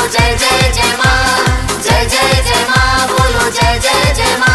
जय जय जय माँ, जय जय जय माँ, बोलो जय जय जय माँ।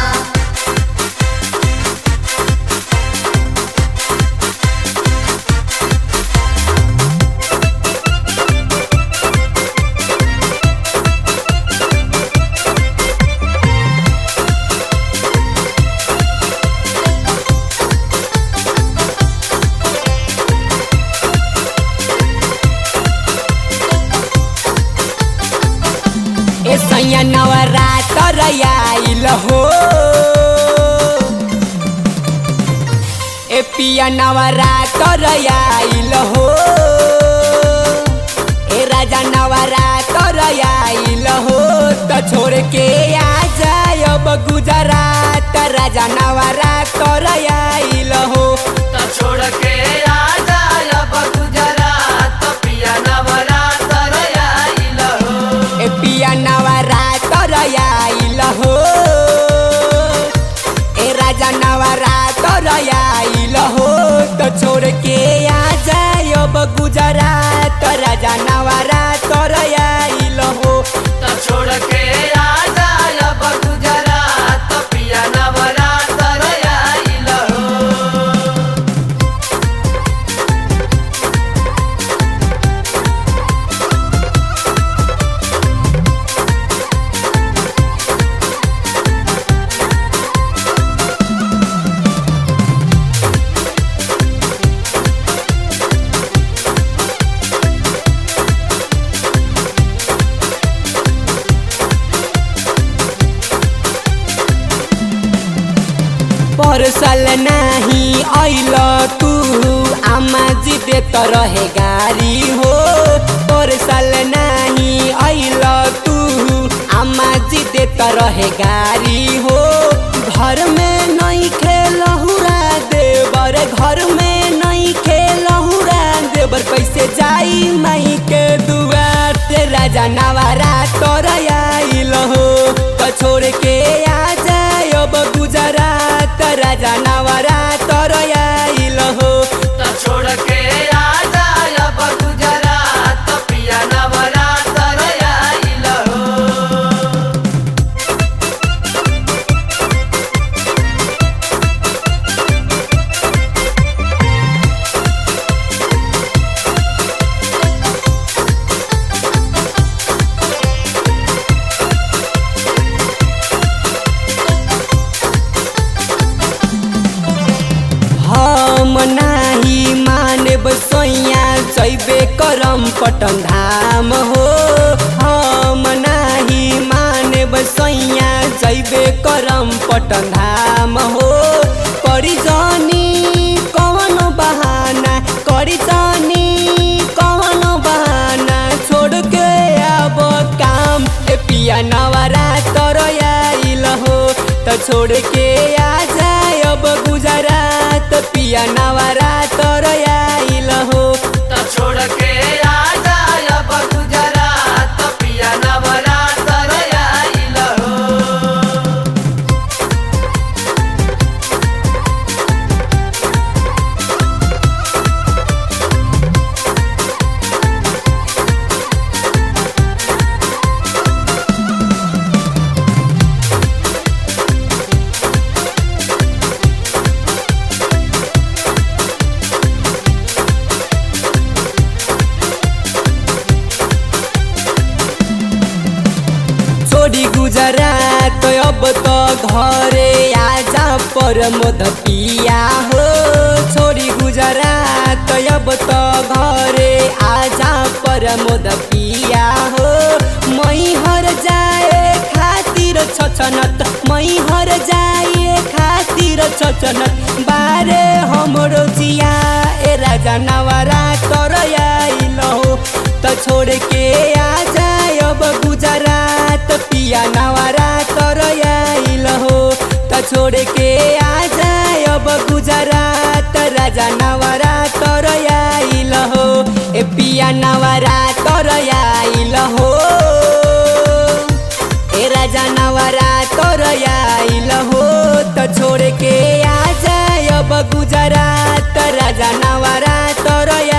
ए सैया नवरात्र आइल हो, ए पिया नवरात्र आइल हो, ए राजा नवरात्र आइल हो। तो छोड़ के आ जाए अब गुजरात, राजा नवरात्र आइल हो। तो छोड़ के आ जाए अब गुजरात, पिया नवरात्र आइल हो। ए पिया नवरात्र आइल हो, ए राजा नवरात्र आइल हो। तो छोड़ के आ जाए अब गुजरात, राजा नवरात्र आइल हो। तो छोड़ के आ जाए अब गुजरात, पिया नवरात्र आइल हो। परसल नहीं आइल तू, आमा जी देत रहे गारी हो। परसल नहीं आइल तू, आमा जी देत रहे गारी हो। घर में नहीं खेलहुरा देवर, घर में नहीं खेलहुरा देवर। कैसे जाई माई के दुआर ते, राजा नवरात्र आइल हो। तो छोड़ के आ जाए अब गुजरात, राजा नवरात्र आइल हो। तो छोड़ के आ जाए अब गुजरात, पिया नवरात्र आइल हो। हम नाही मानेब सैया, जैबे करम पटन धाम हो। हम नाही मानेब सैया, जैबे करम पटन धाम हो। करी जानी कौन बहाना, करी जानी कौन बहाना, छोड़ के अब काम, ए पिया नवरात्र आइल हो। तो छोड़ के आ जाए अब गुजरात, पिया नवरात्र आइल हो। तो छोड़ के आ जाए अब गुजरात, पिया नवरात्र आइल हो। छोड़ी गुजरात अब तो घरे आजा परमोद पिया हो। छोड़ी गुजरात अब तो घरे आजा परमोद पिया हो। मैहर जाए खातिर छछनत, मैहर जाए खातिर छछनत, बारे हमरो जिया, ए राजा नवरात्र आइल हो। तो छोड़ के आ जाए अब गुजरात, पिया नवरात्र आइल हो। तो छोड़ के आ जाए अब गुजरात, राजा नवरात्र आइल हो। ए पिया नवरात्र आइल हो, ए राजा नवरात्र आइल हो। तो छोड़ के आ जाए अब गुजरात, राजा नवरात्र